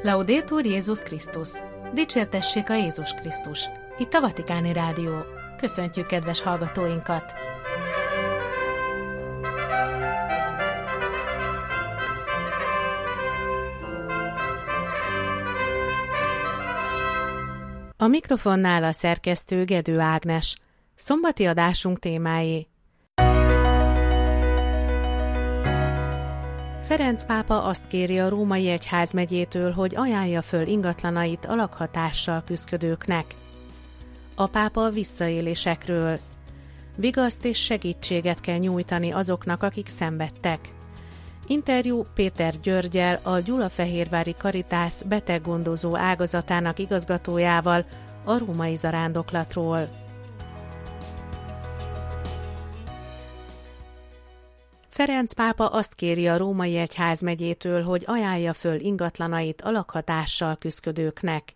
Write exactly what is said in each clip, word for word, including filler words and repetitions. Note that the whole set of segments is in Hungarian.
Laudetur Jézus Krisztus! Dicsértessék a Jézus Krisztus! Itt a Vatikáni Rádió. Köszöntjük kedves hallgatóinkat! A mikrofonnál a szerkesztő Gedő Ágnes. Szombati adásunk témái: Ferenc pápa azt kéri a római egyházmegyétől, hogy ajánlja föl ingatlanait a lakhatással küszködőknek. A pápa visszaélésekről: vigaszt és segítséget kell nyújtani azoknak, akik szenvedtek. Interjú Péter Györggyel, a Gyulafehérvári Karitász beteggondozó ágazatának igazgatójával a római zarándoklatról. Ferenc pápa azt kéri a római egyházmegyétől, hogy ajánlja föl ingatlanait a lakhatással küszködőknek.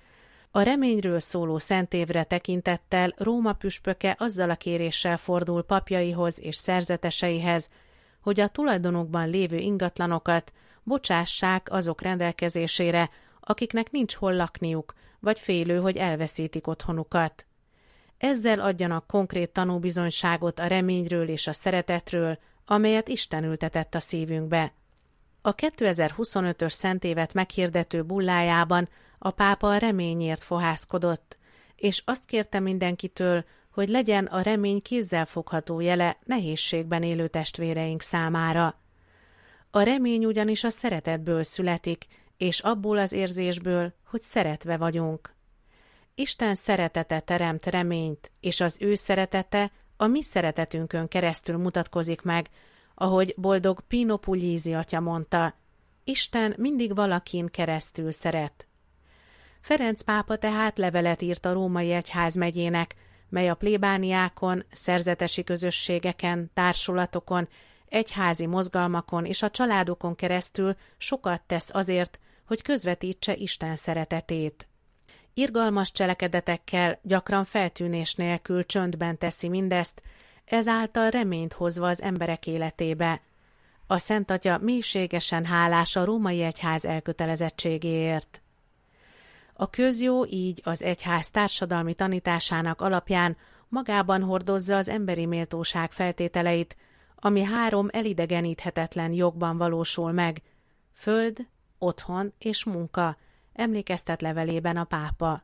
A reményről szóló szentévre tekintettel Róma püspöke azzal a kéréssel fordul papjaihoz és szerzeteseihez, hogy a tulajdonukban lévő ingatlanokat bocsássák azok rendelkezésére, akiknek nincs hol lakniuk, vagy félő, hogy elveszítik otthonukat. Ezzel adjanak konkrét tanúbizonyságot a reményről és a szeretetről, amelyet Isten ültetett a szívünkbe. A kétezer-huszonötös szentévet meghirdető bullájában a pápa a reményért fohászkodott, és azt kérte mindenkitől, hogy legyen a remény kézzelfogható jele nehézségben élő testvéreink számára. A remény ugyanis a szeretetből születik, és abból az érzésből, hogy szeretve vagyunk. Isten szeretete teremt reményt, és az ő szeretete a mi szeretetünkön keresztül mutatkozik meg, ahogy boldog Pino Puglisi atya mondta: Isten mindig valakin keresztül szeret. Ferenc pápa tehát levelet írt a római egyházmegyének, mely a plébániákon, szerzetesi közösségeken, társulatokon, egyházi mozgalmakon és a családokon keresztül sokat tesz azért, hogy közvetítse Isten szeretetét. Irgalmas cselekedetekkel, gyakran feltűnés nélkül csöndben teszi mindezt, ezáltal reményt hozva az emberek életébe. A Szent Atya mélységesen hálás a római egyház elkötelezettségéért. A közjó így az egyház társadalmi tanításának alapján magában hordozza az emberi méltóság feltételeit, ami három elidegeníthetetlen jogban valósul meg: föld, otthon és munka, emlékeztet levelében a pápa.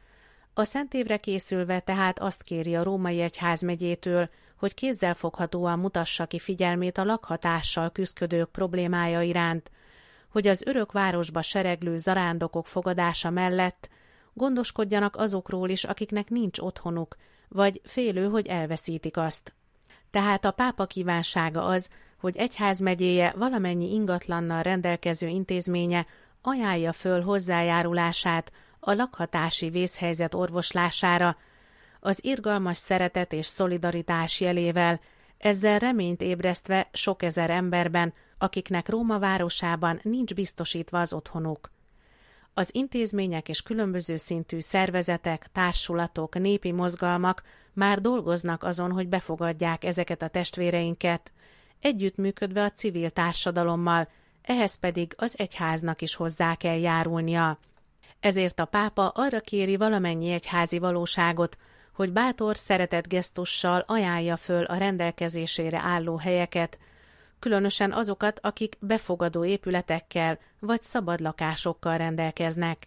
A szentévre készülve tehát azt kéri a római egyházmegyétől, hogy kézzelfoghatóan mutassa ki figyelmét a lakhatással küszködők problémája iránt, hogy az örök városba sereglő zarándokok fogadása mellett gondoskodjanak azokról is, akiknek nincs otthonuk, vagy félő, hogy elveszítik azt. Tehát a pápa kívánsága az, hogy egyházmegyéje valamennyi ingatlannal rendelkező intézménye ajánlja föl hozzájárulását a lakhatási vészhelyzet orvoslására, az irgalmas szeretet és szolidaritás jelével, ezzel reményt ébresztve sok ezer emberben, akiknek Róma városában nincs biztosítva az otthonuk. Az intézmények és különböző szintű szervezetek, társulatok, népi mozgalmak már dolgoznak azon, hogy befogadják ezeket a testvéreinket, együttműködve a civil társadalommal, ehhez pedig az egyháznak is hozzá kell járulnia. Ezért a pápa arra kéri valamennyi egyházi valóságot, hogy bátor szeretetgesztussal ajánlja föl a rendelkezésére álló helyeket, különösen azokat, akik befogadó épületekkel vagy szabad lakásokkal rendelkeznek.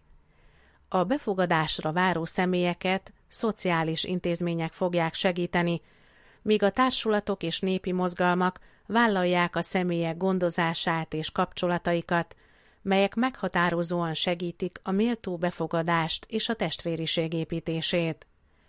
A befogadásra váró személyeket szociális intézmények fogják segíteni, míg a társulatok és népi mozgalmak vállalják a személyek gondozását és kapcsolataikat, melyek meghatározóan segítik a méltó befogadást és a testvériség építését.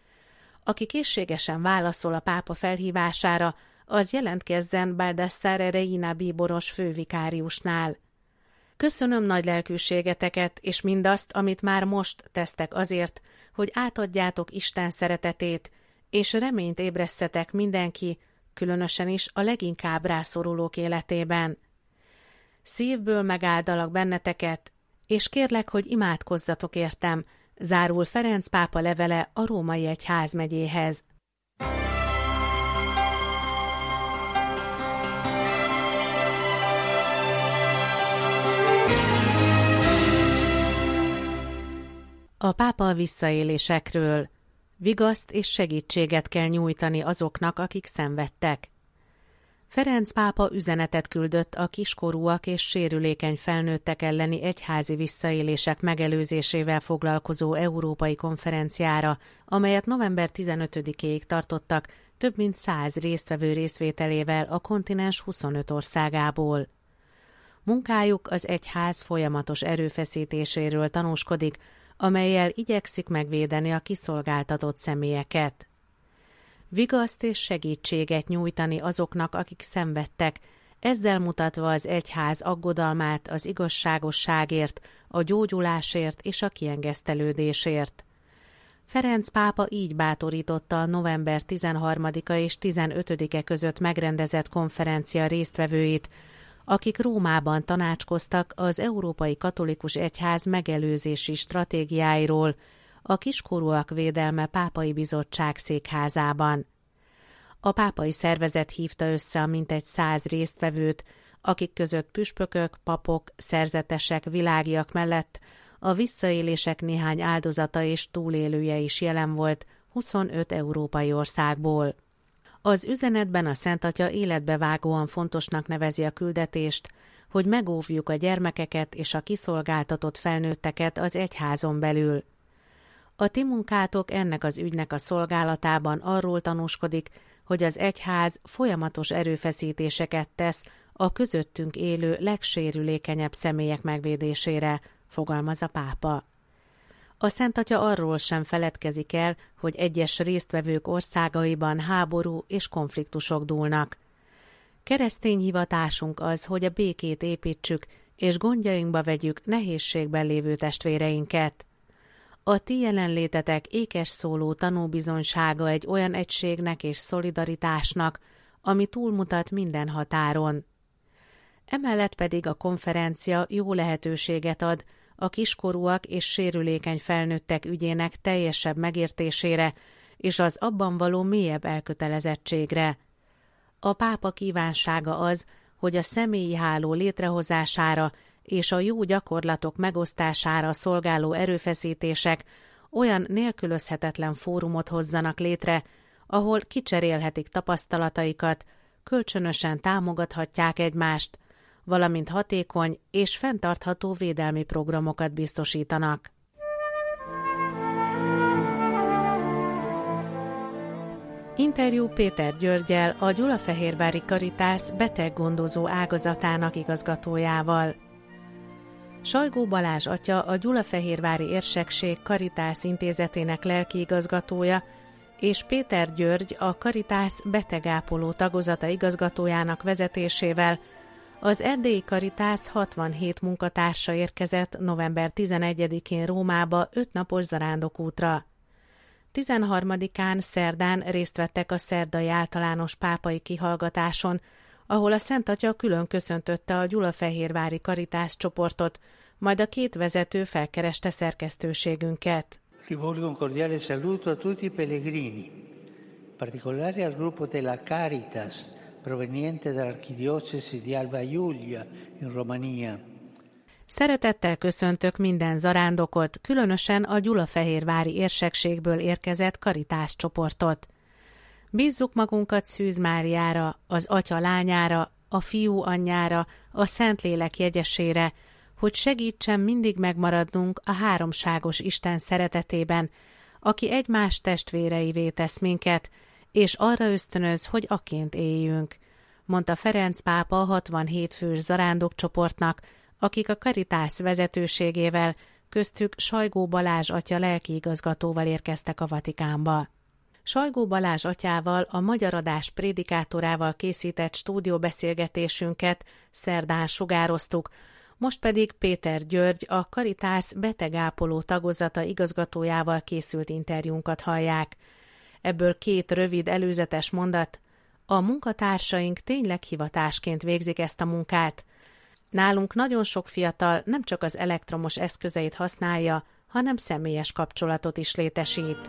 Aki készségesen válaszol a pápa felhívására, az jelentkezzen Baldassare Reina bíboros fővikáriusnál. Köszönöm nagy lelkűségeteket és mindazt, amit már most tesztek azért, hogy átadjátok Isten szeretetét, és reményt ébresztetek mindenki, különösen is a leginkább rászorulók életében. Szívből megáldalak benneteket, és kérlek, hogy imádkozzatok értem, zárul Ferenc pápa levele a római egyházmegyéhez. A pápa a visszaélésekről. Vigaszt és segítséget kell nyújtani azoknak, akik szenvedtek. Ferenc pápa üzenetet küldött a kiskorúak és sérülékeny felnőttek elleni egyházi visszaélések megelőzésével foglalkozó európai konferenciára, amelyet november tizenötödikéig tartottak több mint száz résztvevő részvételével a kontinens huszonöt országából. Munkájuk az egyház folyamatos erőfeszítéséről tanúskodik, amellyel igyekszik megvédeni a kiszolgáltatott személyeket. Vigaszt és segítséget nyújtani azoknak, akik szenvedtek, ezzel mutatva az egyház aggodalmát az igazságosságért, a gyógyulásért és a kiengesztelődésért. Ferenc pápa így bátorította a november tizenharmadika és tizenötödike között megrendezett konferencia résztvevőit, akik Rómában tanácskoztak az Európai Katolikus Egyház megelőzési stratégiáiról, a kiskorúak védelme pápai bizottság székházában. A pápai szervezet hívta össze a mintegy száz résztvevőt, akik között püspökök, papok, szerzetesek, világiak mellett a visszaélések néhány áldozata és túlélője is jelen volt huszonöt európai országból. Az üzenetben a Szentatya életbevágóan fontosnak nevezi a küldetést, hogy megóvjuk a gyermekeket és a kiszolgáltatott felnőtteket az egyházon belül. A ti munkátok ennek az ügynek a szolgálatában arról tanúskodik, hogy az egyház folyamatos erőfeszítéseket tesz a közöttünk élő legsérülékenyebb személyek megvédésére, fogalmaz a pápa. A Szentatya arról sem feledkezik el, hogy egyes résztvevők országaiban háború és konfliktusok dúlnak. Keresztény hivatásunk az, hogy a békét építsük, és gondjainkba vegyük nehézségben lévő testvéreinket. A ti jelenlétetek ékes szóló tanúbizonysága egy olyan egységnek és szolidaritásnak, ami túlmutat minden határon. Emellett pedig a konferencia jó lehetőséget ad a kiskorúak és sérülékeny felnőttek ügyének teljesebb megértésére és az abban való mélyebb elkötelezettségre. A pápa kívánsága az, hogy a személyi háló létrehozására és a jó gyakorlatok megosztására szolgáló erőfeszítések olyan nélkülözhetetlen fórumot hozzanak létre, ahol kicserélhetik tapasztalataikat, kölcsönösen támogathatják egymást, valamint hatékony és fenntartható védelmi programokat biztosítanak. Interjú Péter Györggyel, a Gyulafehérvári Karitász beteggondozó ágazatának igazgatójával. Sajgó Balázs atya, a Gyulafehérvári Érsekség Karitász intézetének lelkiigazgatója, és Péter György, a Karitász betegápoló tagozata igazgatójának vezetésével az erdélyi Karitász hatvanhét munkatársa érkezett november tizenegyedikén Rómába ötnapos zarándokútra. tizenharmadikán szerdán részt vettek a szerdai általános pápai kihallgatáson, ahol a Szentatya külön köszöntötte a Gyulafehérvári Karitász csoportot, majd a két vezető felkereste szerkesztőségünket. Rivolgo un cordiale saluto a tutti i pellegrini, in particolare al gruppo della Caritas, proveniente dall'Archidiocesi di Alba Iulia in Romania. Szeretettel köszöntök minden zarándokot, különösen a Gyulafehérvári érsekségből érkezett Karitász csoportot. Bízzuk magunkat Szűz Máriára, az Atya lányára, a Fiú anyjára, a Szentlélek jegyesére, hogy segítsen mindig megmaradnunk a háromságos Isten szeretetében, aki egymás testvéreivé tesz minket, és arra ösztönöz, hogy aként éljünk, mondta Ferenc pápa a hatvanhét fős zarándokcsoportnak, akik a Karitász vezetőségével, köztük Sajgó Balázs atya lelkiigazgatóval érkeztek a Vatikánba. Sajgó Balázs atyával, a Magyar Adás prédikátorával készített stúdióbeszélgetésünket szerdán sugároztuk, most pedig Péter György, a Karitász betegápoló tagozata igazgatójával készült interjúnkat hallják. Ebből két rövid előzetes mondat: a munkatársaink tényleg hivatásként végzik ezt a munkát. Nálunk nagyon sok fiatal nem csak az elektromos eszközeit használja, hanem személyes kapcsolatot is létesít.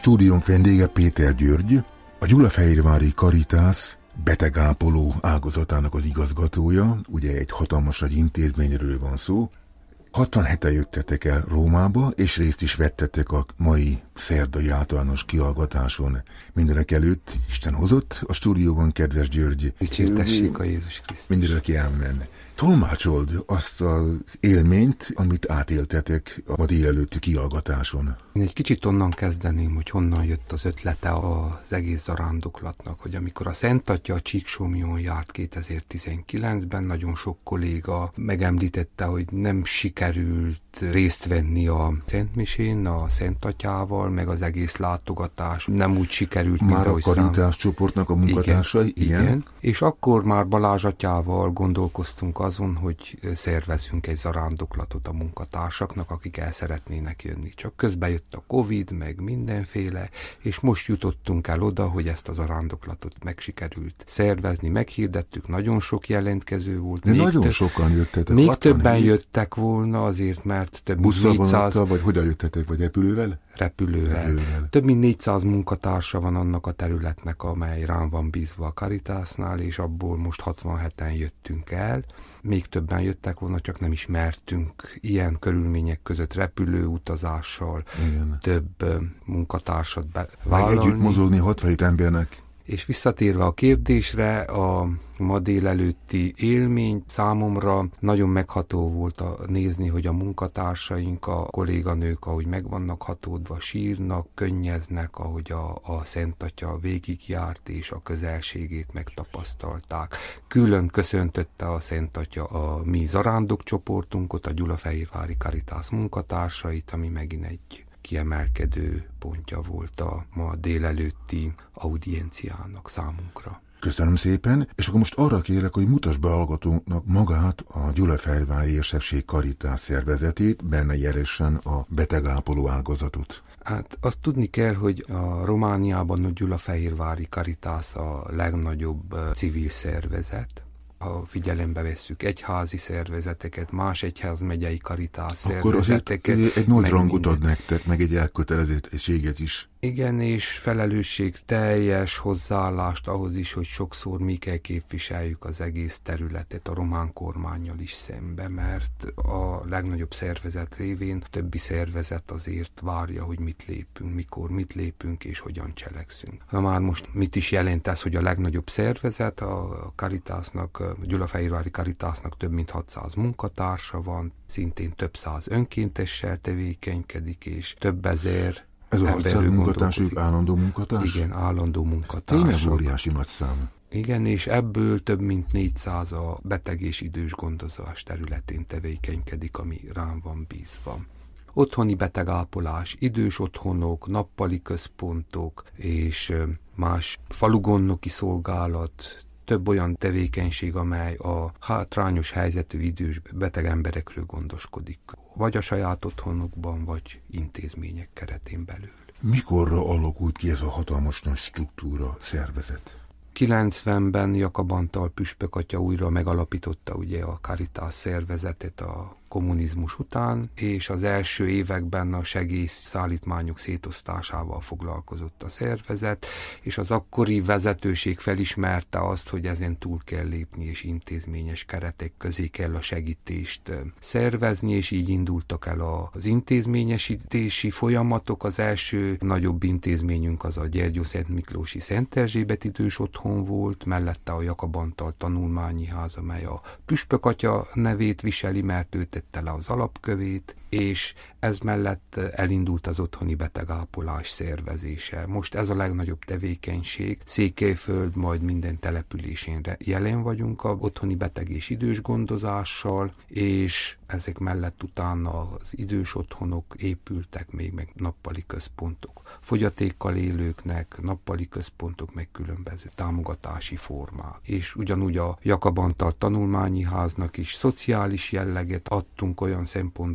Stúdiónk vendége Péter György, a Gyulafehérvári Caritas betegápoló ágazatának az igazgatója, ugye egy hatalmas nagy intézményről van szó. hatvanheten jöttetek el Rómába, és részt is vettetek a mai szerdai általános kihallgatáson. Mindenek előtt Isten hozott a stúdióban, kedves György. Dicsértessék a Jézus Krisztus. Mindenki ámen. Tolmácsold azt az élményt, amit átéltetek a ma délelőtti kihallgatáson. Én egy kicsit onnan kezdeném, hogy honnan jött az ötlete az egész zarándoklatnak, hogy amikor a Szent Atya a Csíksomlyón járt kétezer-tizenkilencben, nagyon sok kolléga megemlítette, hogy nem sikerült részt venni a Szentmisén, a Szent Atyával, meg az egész látogatás nem úgy sikerült, mint már ahogy a Caritas csoportnak a munkatársai? Igen, igen. igen. És akkor már Balázs atyával gondolkoztunk azon, hogy szervezünk egy zarándoklatot a munkatársaknak, akik el szeretnének jönni. Csak közben jött a Covid, meg mindenféle, és most jutottunk el oda, hogy ezt a zarándoklatot megsikerült szervezni, meghirdettük, nagyon sok jelentkező volt. De nagyon több, sokan jöttetek. Még többen jöttek volna azért, mert több mint négyszáz... vagy hogyan jöttetek, vagy repülővel? Repülővel. Repülővel. Több mint négyszáz munkatársa van annak a területnek, amely rám van bízva a Caritasnál, és abból most hatvanheten jöttünk el. Még többen jöttek volna, csak nem is mertünk ilyen körülmények között repülőutazással igen. több munkatársat bevállalni. Meg együtt mozogni hatvanhét embernek. És visszatérve a kérdésre, a ma délelőtti élmény számomra nagyon megható volt a nézni, hogy a munkatársaink, a kolléganők, ahogy meg vannak hatódva, sírnak, könnyeznek, ahogy a, a Szent Atya végigjárt, és a közelségét megtapasztalták. Külön köszöntötte a Szent Atya a mi zarándok csoportunkat, a Gyulafehérvári Caritas munkatársait, ami megint egy kiemelkedő pontja volt a ma délelőtti audienciának számunkra. Köszönöm szépen, és akkor most arra kérlek, hogy mutasd be hallgatónknak magát a Gyulafehérvári Érsekség Caritas szervezetét, benne jelesen a betegápoló ágazatot. Hát azt tudni kell, hogy a Romániában a Gyulafehérvári Caritas a legnagyobb civil szervezet. Ha figyelembe vesszük egyházi szervezeteket, más egyházmegyei Caritas szervezeteket. Akkor egy nagy rangot ad nektek, meg egy elkötelezettséget is. Igen, és felelősség teljes hozzáállást ahhoz is, hogy sokszor mi kell képviseljük az egész területet a román kormánnyal is szembe, mert a legnagyobb szervezet révén többi szervezet azért várja, hogy mit lépünk, mikor mit lépünk és hogyan cselekszünk. Na már most mit is jelent ez, hogy a legnagyobb szervezet, a Caritasnak, a Gyulafehérvári Caritasnak több mint hatszáz munkatársa van, szintén több száz önkéntessel tevékenykedik, és több ezer ez a hatszáz munkatársuk állandó munkatárs? Igen, állandó munkatárs. Tényleg óriási nagy szám. Igen, és ebből több mint négyszáz a beteg és idős gondozás területén tevékenykedik, ami rám van bízva. Otthoni betegápolás, idős otthonok, nappali központok és más falugondnoki szolgálat, több olyan tevékenység, amely a hátrányos helyzetű idős beteg emberekről gondoskodik, vagy a saját otthonukban, vagy intézmények keretén belül. Mikorra alakult ki ez a hatalmas nagy struktúra, szervezet? kilencvenben Jakab Antal püspök atya újra megalapította ugye a Caritas szervezetet a kommunizmus után, és az első években a segélyszállítmányok szétosztásával foglalkozott a szervezet, és az akkori vezetőség felismerte azt, hogy ezen túl kell lépni, és intézményes keretek közé kell a segítést szervezni, és így indultak el az intézményesítési folyamatok. Az első nagyobb intézményünk az a Gyergyószent Miklósi Szent Erzsébet idős otthon volt, mellette a Jakab Antal tanulmányi ház, amely a püspök atya nevét viseli, mert ő tette le az alapkövét, és ez mellett elindult az otthoni betegápolás szervezése. Most ez a legnagyobb tevékenység. Székelyföld, majd minden településén jelen vagyunk a otthoni beteg és idős gondozással, és ezek mellett utána az idős otthonok épültek még, meg nappali központok. Fogyatékkal élőknek nappali központok, meg különböző támogatási formák. És ugyanúgy a Jakab Antal tanulmányi háznak is szociális jelleget adtunk olyan szempontból, hogy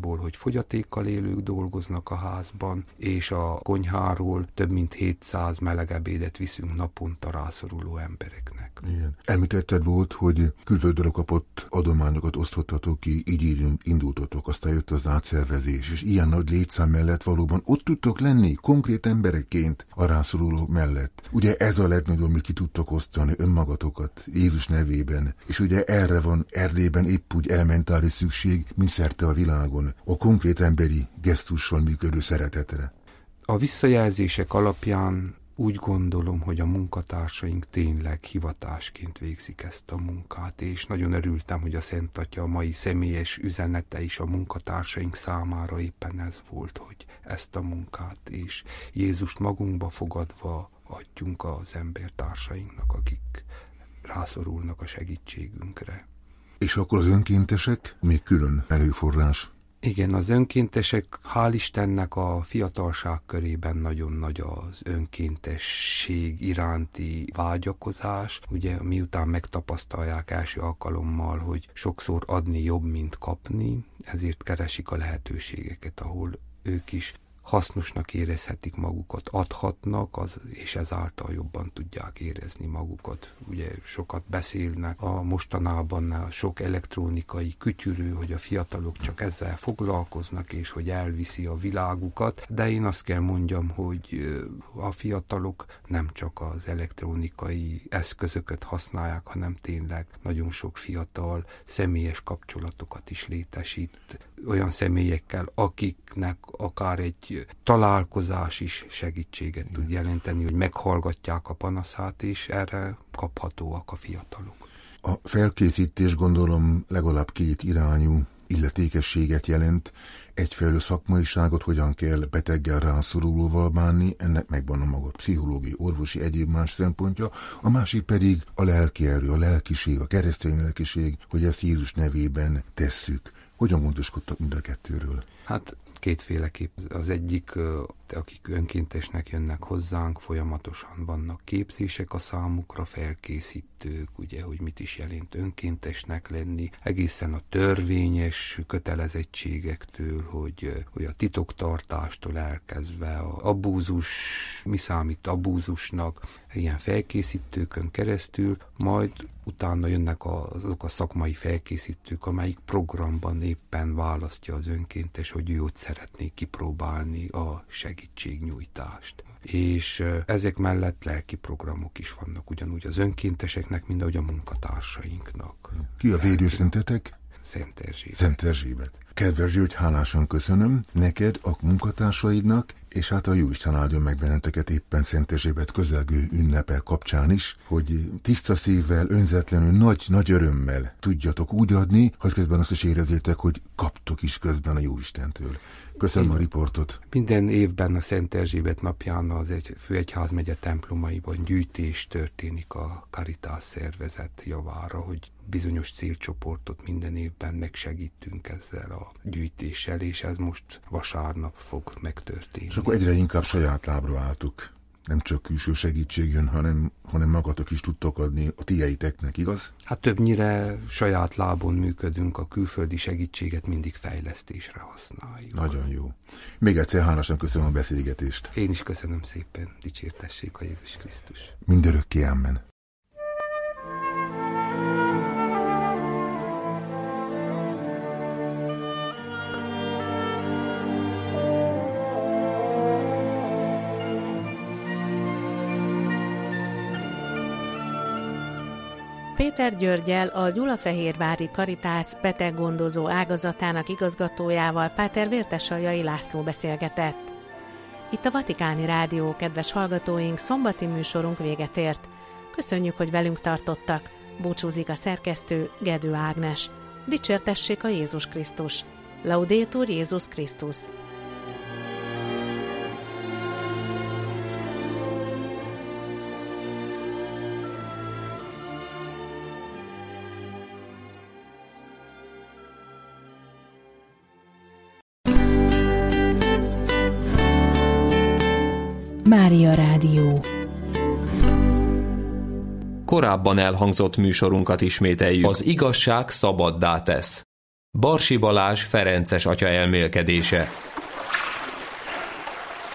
fogyatékkal élők dolgoznak a házban, és a konyháról több mint hétszáz melegebédet viszünk naponta rászoruló embereknek. Igen. Említetted volt, hogy külföldről kapott adományokat osztottatok ki, így indultatok, aztán jött az átszervezés, és ilyen nagy létszám mellett valóban ott tudtok lenni konkrét emberekként a rászorulók mellett. Ugye ez a legnagyobb, amit ki tudtok osztani önmagatokat Jézus nevében, és ugye erre van Erdélyben épp úgy elementáris szükség, mint szerte a világon, a konkrét emberi gesztussal működő szeretetre. A visszajelzések alapján úgy gondolom, hogy a munkatársaink tényleg hivatásként végzik ezt a munkát, és nagyon örültem, hogy a Szent Atya a mai személyes üzenete is a munkatársaink számára éppen ez volt, hogy ezt a munkát és Jézust magunkba fogadva adjunk az embertársainknak, akik rászorulnak a segítségünkre. És akkor az önkéntesek még külön előforrás? Igen, az önkéntesek, hál' Istennek a fiatalság körében nagyon nagy az önkéntesség iránti vágyakozás. Ugye miután megtapasztalják első alkalommal, hogy sokszor adni jobb, mint kapni, ezért keresik a lehetőségeket, ahol ők is hasznosnak érezhetik magukat, adhatnak, az, és ezáltal jobban tudják érezni magukat. Ugye sokat beszélnek a mostanában a sok elektronikai kütyülő, hogy a fiatalok csak ezzel foglalkoznak, és hogy elviszi a világukat, de én azt kell mondjam, hogy a fiatalok nem csak az elektronikai eszközöket használják, hanem tényleg nagyon sok fiatal személyes kapcsolatokat is létesít olyan személyekkel, akiknek akár egy találkozás is segítséget tud jelenteni, hogy meghallgatják a panaszát, és erre kaphatóak a fiatalok. A felkészítés gondolom legalább két irányú illetékességet jelent. Egyfelől szakmaiságot, hogyan kell beteggel rászorulóval bánni, ennek megvan a maga pszichológiai, orvosi, egyéb más szempontja, a másik pedig a lelki erő, a lelkiség, a keresztény lelkiség, hogy ezt Jézus nevében tesszük. Hogyan gondoskodtak mind a kettőről? Hát kétféleképp. Az egyik, akik önkéntesnek jönnek hozzánk, folyamatosan vannak képzések a számukra, felkészítők, ugye, hogy mit is jelent önkéntesnek lenni, egészen a törvényes kötelezettségektől, hogy, hogy a titoktartástól elkezdve a abúzus, mi számít abúzusnak, ilyen felkészítőkön keresztül, majd utána jönnek azok a szakmai felkészítők, amelyik programban éppen választja az önkéntes, hogy ő ott szeretné kipróbálni a segítségnyújtást. És ezek mellett lelki programok is vannak, ugyanúgy az önkénteseknek, mint ahogy a munkatársainknak. Ki a védőszentetek? Szent Erzsébet. Szent Erzsébet. Kedves György, hálásan köszönöm neked, a munkatársaidnak, és hát a Jóisten áldjon meg benneteket éppen Szent Erzsébet közelgő ünnepe kapcsán is, hogy tiszta szívvel, önzetlenül, nagy, nagy örömmel tudjatok úgy adni, hogy közben azt is érezzétek, hogy kaptok is közben a Jóistentől. Köszönöm a riportot. Minden évben a Szent Erzsébet napján az egy főegyházmegye templomaiban gyűjtés történik a Caritas szervezet javára, hogy bizonyos célcsoportot minden évben megsegítünk ezzel a gyűjtéssel, és ez most vasárnap fog megtörténni. És akkor egyre inkább saját lábra álltuk. Nem csak külső segítség jön, hanem, hanem magatok is tudtok adni a tieiteknek, igaz? Hát többnyire saját lábon működünk, a külföldi segítséget mindig fejlesztésre használjuk. Nagyon jó. Még egyszer hálásan köszönöm a beszélgetést. Én is köszönöm szépen, dicsértessék a Jézus Krisztus. Mindörökké amen. Péter Györggyel, a Gyulafehérvári Caritas beteggondozó ágazatának igazgatójával, Páter Vértesaljai László beszélgetett. Itt a Vatikáni Rádió, kedves hallgatóink, szombati műsorunk véget ért. Köszönjük, hogy velünk tartottak. Búcsúzik a szerkesztő, Gedő Ágnes. Dicsértessék a Jézus Krisztus. Laudetur Jézus Krisztus. Mária Rádió. Korábban elhangzott műsorunkat ismételjük. Az igazság szabaddá tesz. Barsi Balázs ferences atya elmélkedése.